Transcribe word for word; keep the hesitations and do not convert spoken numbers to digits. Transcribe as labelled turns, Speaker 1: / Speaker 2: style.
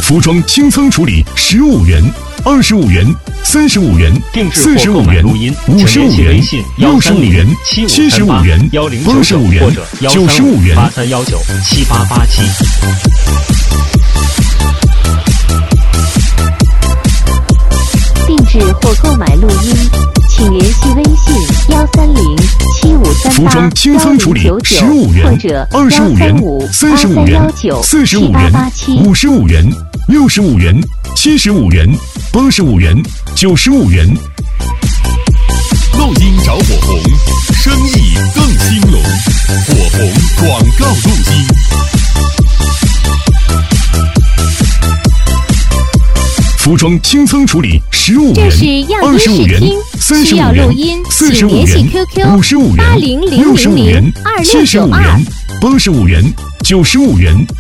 Speaker 1: 服装清仓处理十五元、二十五元、三十五元、四十五元、五十五元、六十五元、七十五元、八十五元、九十五元。
Speaker 2: 八三幺九七八八七。
Speaker 3: 定制或购买录音，请联系微信幺三零七五三八幺零九九或者
Speaker 1: 二十五元、三十五元、四十五元、五十五元、六十五元、七十五元、八十五元、九十五元。
Speaker 4: 录音找火红，生意更兴隆。火红广告录音。
Speaker 1: 服装清仓处理十五元、二十五元、三十五元、四十五元、五十五元、六十五元、七十五元、八十五元、九十五元。